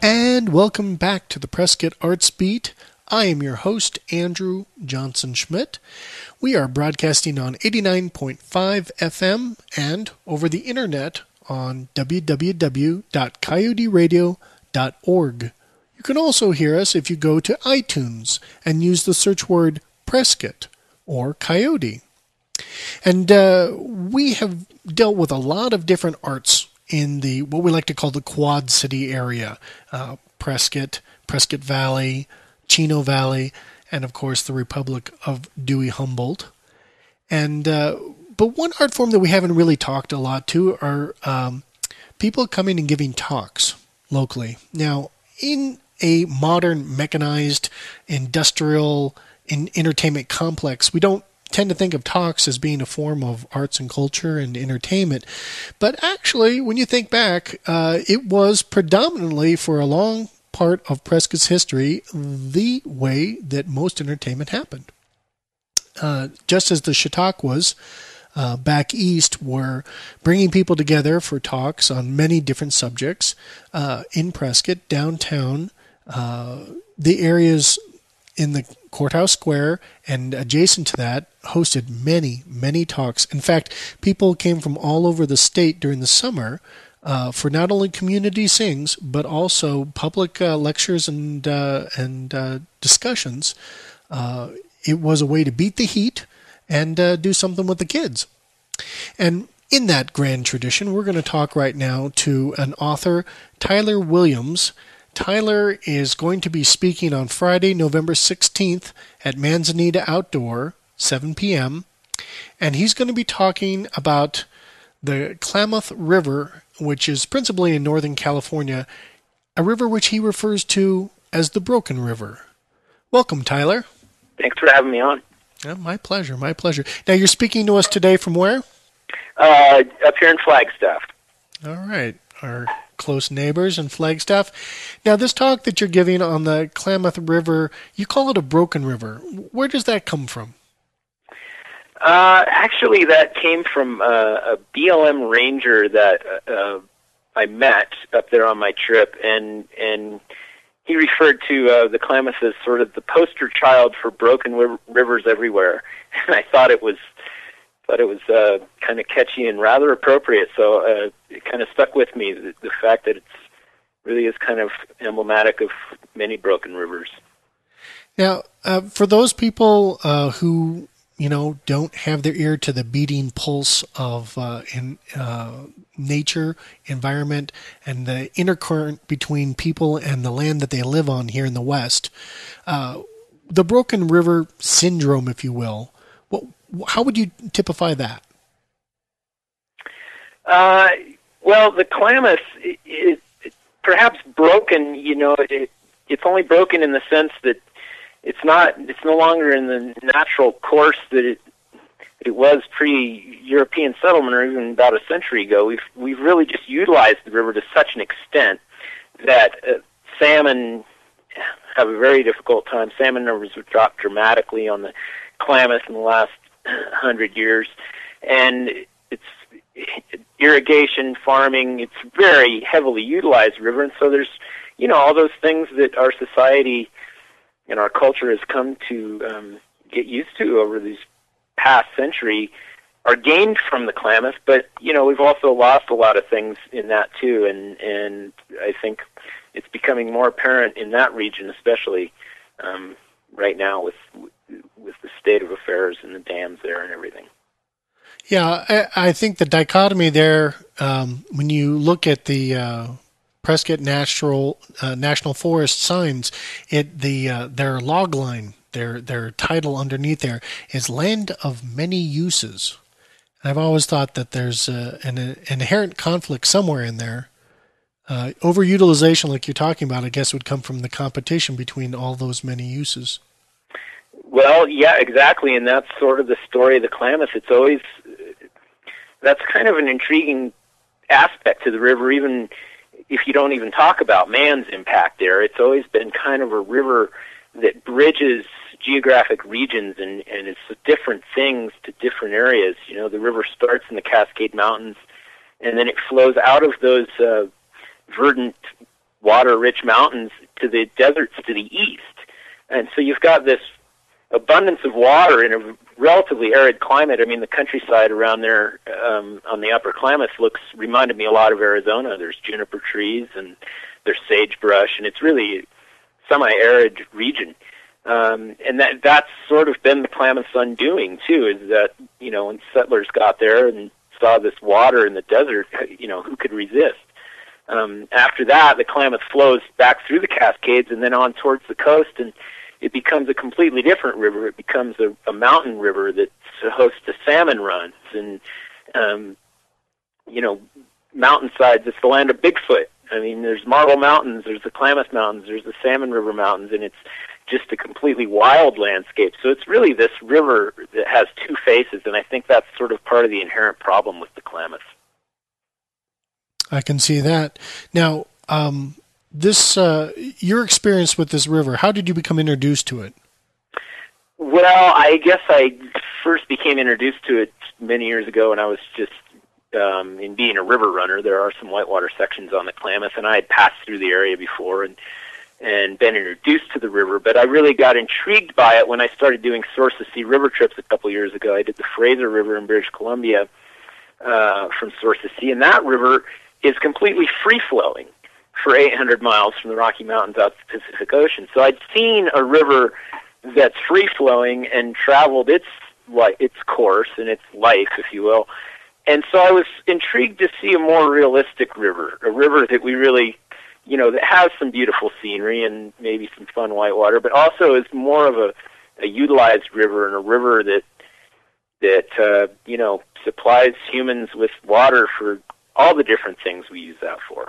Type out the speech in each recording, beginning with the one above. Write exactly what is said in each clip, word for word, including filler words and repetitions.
And welcome back to the Prescott Arts Beat. I am your host, Andrew Johnson Schmidt. We are broadcasting on eighty-nine point five F M and over the internet on w w w dot coyote radio dot org. You can also hear us if you go to iTunes and use the search word Prescott or Coyote. And uh, we have dealt with a lot of different arts in the what we like to call the Quad City area. Uh, Prescott, Prescott Valley, Chino Valley, and of course the Republic of Dewey-Humboldt. And uh, but one art form that we haven't really talked a lot to are um, people coming and giving talks locally. Now, in a modern, mechanized, industrial in entertainment complex, we don't tend to think of talks as being a form of arts and culture and entertainment. But actually, when you think back, uh, it was predominantly for a long part of Prescott's history the way that most entertainment happened. Uh, just as the Chautauquas uh, back east were bringing people together for talks on many different subjects, uh, in Prescott, downtown, uh, the areas in the Courthouse Square and adjacent to that hosted many, many talks. In fact, people came from all over the state during the summer uh, for not only community sings, but also public uh, lectures and uh, and uh, discussions. Uh, it was a way to beat the heat and uh, do something with the kids. And in that grand tradition, we're going to talk right now to an author, Tyler Williams. Tyler is going to be speaking on Friday, November sixteenth at Manzanita Outdoor, seven p.m., and he's going to be talking about the Klamath River, which is principally in Northern California, a river which he refers to as the Broken River. Welcome, Tyler. Thanks for having me on. Yeah, my pleasure, my pleasure. Now, you're speaking to us today from where? Uh, up here in Flagstaff. All right. Our close neighbors in Flagstaff. Now, this talk that you're giving on the Klamath River, you call it a broken river. Where does that come from? Uh, actually, that came from uh, a B L M ranger that uh, I met up there on my trip, and and he referred to uh, the Klamath as sort of the poster child for broken wi- rivers everywhere, and I thought it was thought it was uh, kind of catchy and rather appropriate, so uh, it kind of stuck with me, the, the fact that it really is kind of emblematic of many broken rivers. Now, uh, for those people uh, who, you know, don't have their ear to the beating pulse of uh, in, uh, nature, environment, and the intercurrent between people and the land that they live on here in the West, uh, the Broken River syndrome, if you will, what, how would you typify that? Uh, well, the Klamath is perhaps broken. You know, it, it's only broken in the sense that it's not. It's no longer in the natural course that it it was pre-European settlement, or even about a century ago. We've we've really just utilized the river to such an extent that uh, salmon have a very difficult time. Salmon numbers have dropped dramatically on the Klamath in the last hundred years, and it's irrigation, farming, it's very heavily utilized river, and so there's, you know, all those things that our society and our culture has come to um, get used to over these past century are gained from the Klamath, but, you know, we've also lost a lot of things in that too, and, and I think it's becoming more apparent in that region, especially um, right now with with the state of affairs and the dams there and everything. Yeah, I, I think the dichotomy there, um, when you look at the uh, Prescott Natural uh, National Forest signs, it the uh, their log line, their their title underneath there is "Land of Many Uses." And I've always thought that there's uh, an, an inherent conflict somewhere in there. Uh, overutilization, like you're talking about, I guess would come from the competition between all those many uses. Well, yeah, exactly, and that's sort of the story of the Klamath. It's always, that's kind of an intriguing aspect to the river, even if you don't even talk about man's impact there. It's always been kind of a river that bridges geographic regions and, and it's different things to different areas. You know, the river starts in the Cascade Mountains, and then it flows out of those uh, verdant water-rich mountains to the deserts to the east. And so you've got this abundance of water in a relatively arid climate. I mean, the countryside around there um, on the Upper Klamath looks reminded me a lot of Arizona. There's juniper trees and there's sagebrush, and it's really a semi-arid region. Um, and that that's sort of been the Klamath's undoing, too, is that, you know, when settlers got there and saw this water in the desert, you know, who could resist? Um, after that, the Klamath flows back through the Cascades and then on towards the coast, and it becomes a completely different river. It becomes a, a mountain river that hosts to salmon runs and, um, you know, mountainsides. It's the land of Bigfoot. I mean, there's Marble Mountains, there's the Klamath Mountains, there's the Salmon River Mountains, and it's just a completely wild landscape. So it's really this river that has two faces, and I think that's sort of part of the inherent problem with the Klamath. I can see that. Now, um, this uh, your experience with this river, how did you become introduced to it? Well, I guess I first became introduced to it many years ago when I was just um, in being a river runner. There are some whitewater sections on the Klamath, and I had passed through the area before and and been introduced to the river, but I really got intrigued by it when I started doing Source to Sea river trips a couple years ago. I did the Fraser River in British Columbia uh, from Source to Sea, and that river is completely free-flowing for eight hundred miles from the Rocky Mountains out to the Pacific Ocean. So I'd seen a river that's free-flowing and traveled its like its course and its life, if you will. And so I was intrigued to see a more realistic river, a river that we really, you know, that has some beautiful scenery and maybe some fun whitewater, but also is more of a, a utilized river and a river that, that uh, you know, supplies humans with water for all the different things we use that for.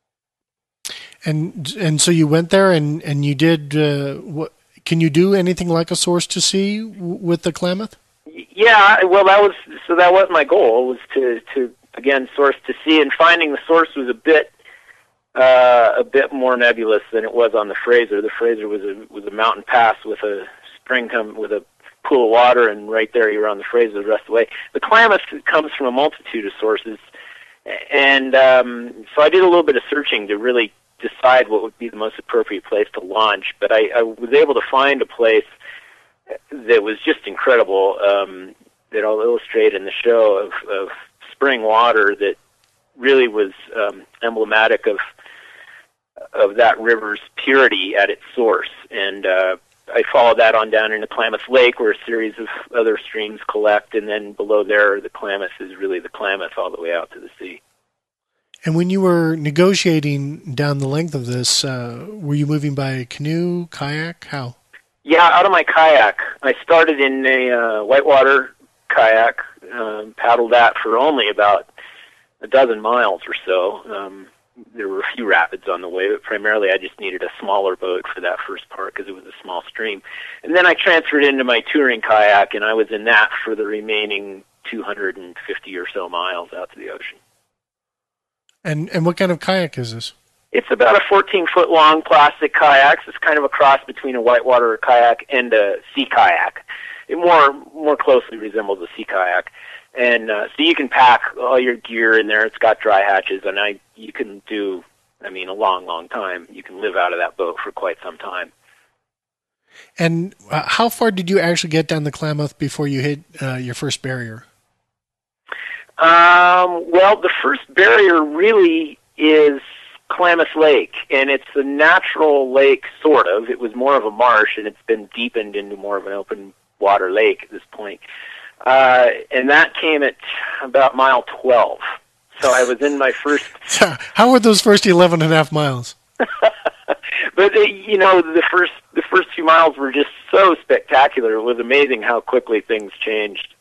And and so you went there and, and you did, uh, what, can you do anything like a Source to Sea w- with the Klamath? Yeah, well, that was, so that was my goal, was to, to again, Source to Sea, and finding the source was a bit, Uh, a bit more nebulous than it was on the Fraser. The Fraser was a was a mountain pass with a spring come with a pool of water, and right there you're on the Fraser the rest of the way. The Klamath comes from a multitude of sources, and um, so I did a little bit of searching to really decide what would be the most appropriate place to launch. But I, I was able to find a place that was just incredible, um, that I'll illustrate in the show, of, of spring water that really was um, emblematic of of that river's purity at its source. And uh, I followed that on down into Klamath Lake, where a series of other streams collect, and then below there, the Klamath is really the Klamath all the way out to the sea. And when you were negotiating down the length of this, uh, were you moving by canoe, kayak? How? Yeah, out of my kayak. I started in a uh, whitewater kayak, um, paddled that for only about a dozen miles or so. Um, there were a few rapids on the way, but primarily I just needed a smaller boat for that first part because it was a small stream. And then I transferred into my touring kayak, and I was in that for the remaining two hundred fifty or so miles out to the ocean. And and what kind of kayak is this? It's about a fourteen-foot long plastic kayak. So it's kind of a cross between a whitewater kayak and a sea kayak. It more more closely resembles a sea kayak. And uh, so you can pack all your gear in there. It's got dry hatches, and I you can do, I mean, a long, long time. You can live out of that boat for quite some time. And uh, how far did you actually get down the Klamath before you hit uh, your first barrier? Um, well, the first barrier really is Klamath Lake, and it's a natural lake, sort of. It was more of a marsh, and it's been deepened into more of an open water lake at this point. Uh, and that came at about mile twelve. So I was in my first... How were those first eleven and a half miles? But, uh, you know, the first the first few miles were just so spectacular. It was amazing how quickly things changed.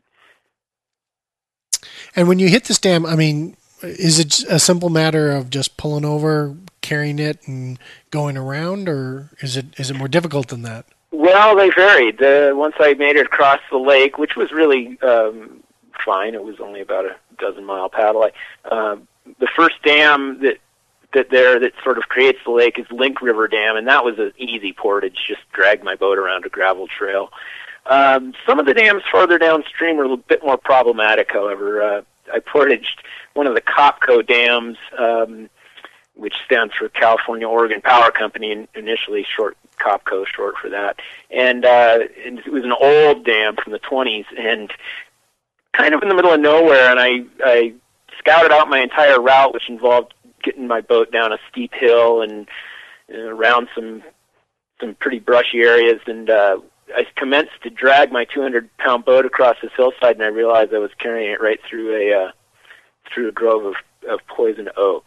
And when you hit this dam, I mean, is it a simple matter of just pulling over, carrying it, and going around, or is it is it more difficult than that? Well, they varied. Uh, once I made it across the lake, which was really um, fine, it was only about a dozen mile paddle. I, uh, the first dam that that there that sort of creates the lake is Link River Dam, and that was an easy portage. Just dragged my boat around a gravel trail. Um, some of the dams farther downstream are a bit more problematic, however. Uh, I portaged one of the Copco dams, um, which stands for California Oregon Power Company, initially short COPCO, short for that. And, uh, and it was an old dam from the twenties, and kind of in the middle of nowhere. And I, I scouted out my entire route, which involved getting my boat down a steep hill and uh, around some some pretty brushy areas. And uh, I commenced to drag my two hundred pound boat across this hillside, and I realized I was carrying it right through a uh, through a grove of, of poison oak.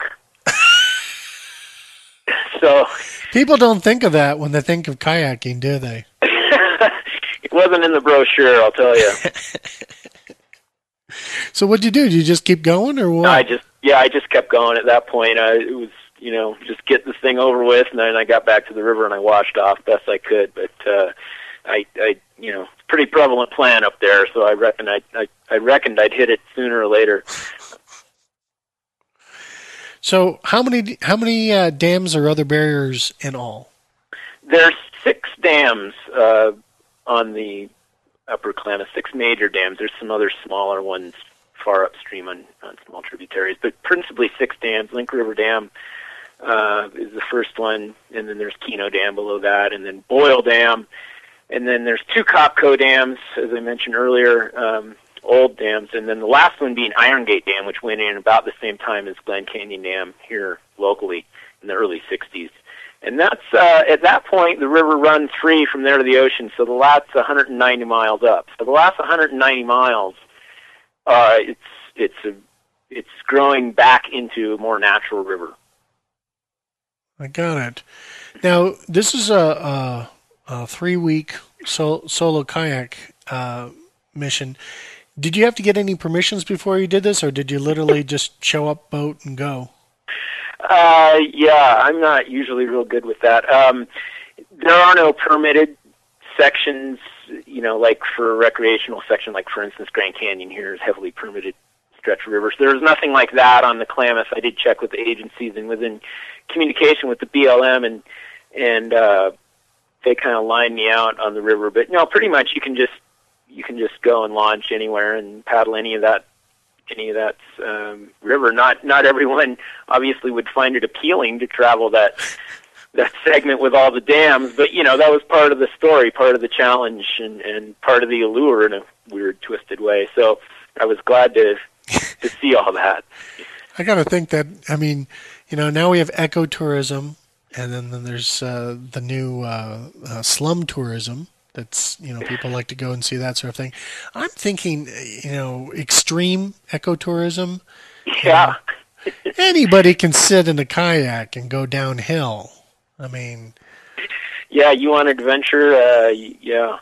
So people don't think of that when they think of kayaking, do they? It wasn't in the brochure, I'll tell you. So what'd you do? Did you just keep going, or what? I just, yeah, I just kept going at that point. I, it was, you know, just get this thing over with, and then I got back to the river and I washed off best I could. But uh, I, I, you know, it's a pretty prevalent plan up there, so I reckon I, I, I reckoned I'd hit it sooner or later. So how many how many uh, dams or other barriers in all? There's six dams uh, on the Upper Klamath, six major dams. There's some other smaller ones far upstream on, on small tributaries, but principally six dams. Link River Dam uh, is the first one, and then there's Keno Dam below that, and then Boyle Dam, and then there's two COPCO dams, as I mentioned earlier, um, old dams, and then the last one being Iron Gate Dam, which went in about the same time as Glen Canyon Dam here locally in the early sixties. And that's, uh, at that point, the river runs free from there to the ocean, so the last one hundred ninety miles up. So the last one hundred ninety miles, uh, it's, it's, a, it's growing back into a more natural river. I got it. Now, this is a, a, a three-week sol- solo kayak uh, mission. Did you have to get any permissions before you did this, or did you literally just show up, boat, and go? Uh, yeah, I'm not usually real good with that. Um, there are no permitted sections, you know, like for a recreational section, like for instance, Grand Canyon here is heavily permitted stretch of rivers. There's nothing like that on the Klamath. I did check with the agencies and was in communication with the B L M, and and uh, they kind of lined me out on the river. But no, pretty much you can just you can just go and launch anywhere and paddle any of that any of that um, river. Not not everyone obviously would find it appealing to travel that that segment with all the dams, but you know that was part of the story, part of the challenge, and, and part of the allure in a weird, twisted way. So I was glad to to see all that. I got to think that, I mean, you know, now we have ecotourism, and then, then there's uh, the new uh, uh, slum tourism. That's, you know, people like to go and see that sort of thing. I'm thinking, you know, extreme ecotourism. Yeah. You know, anybody can sit in a kayak and go downhill. I mean. Yeah, you want adventure? Uh, yeah.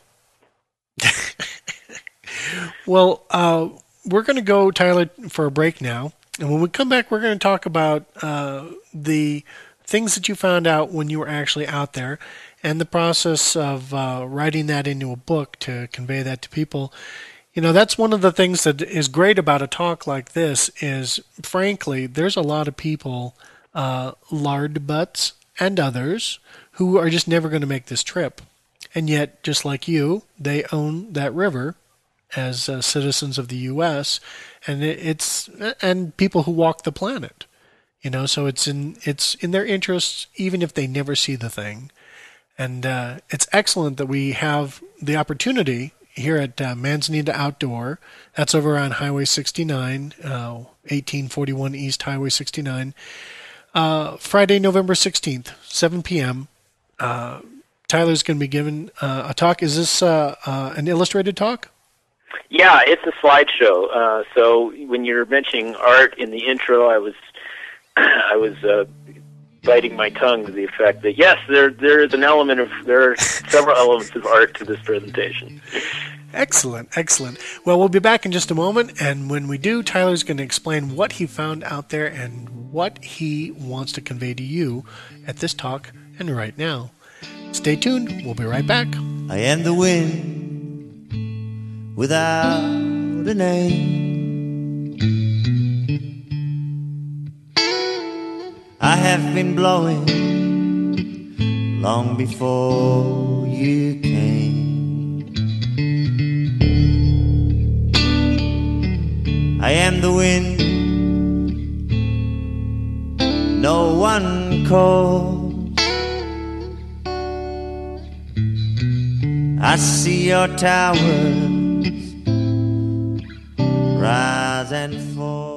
Well, uh, we're going to go, Tyler, for a break now. And when we come back, we're going to talk about uh, the things that you found out when you were actually out there, and the process of uh, writing that into a book to convey that to people. You know, that's one of the things that is great about a talk like this is, frankly, there's a lot of people, uh, lard butts and others, who are just never going to make this trip. And yet, just like you, they own that river as uh, citizens of the U S, and it, it's and people who walk the planet. You know, so it's in it's in their interests, even if they never see the thing. And uh, it's excellent that we have the opportunity here at uh, Manzanita Outdoor. That's over on Highway sixty-nine, uh, eighteen forty-one East Highway sixty-nine. Uh, Friday, November sixteenth, seven p.m. Uh, Tyler's going to be giving uh, a talk. Is this uh, uh, an illustrated talk? Yeah, it's a slideshow. Uh, so when you're mentioning art in the intro, I was I was uh, biting my tongue to the effect that yes, there there is an element of there are several elements of art to this presentation. Excellent, excellent. Well, we'll be back in just a moment, and when we do, Tyler's going to explain what he found out there and what he wants to convey to you at this talk and right now. Stay tuned. We'll be right back. I am the wind without a name. I have been blowing long before you came. I am the wind, no one calls. I see your towers rise and fall.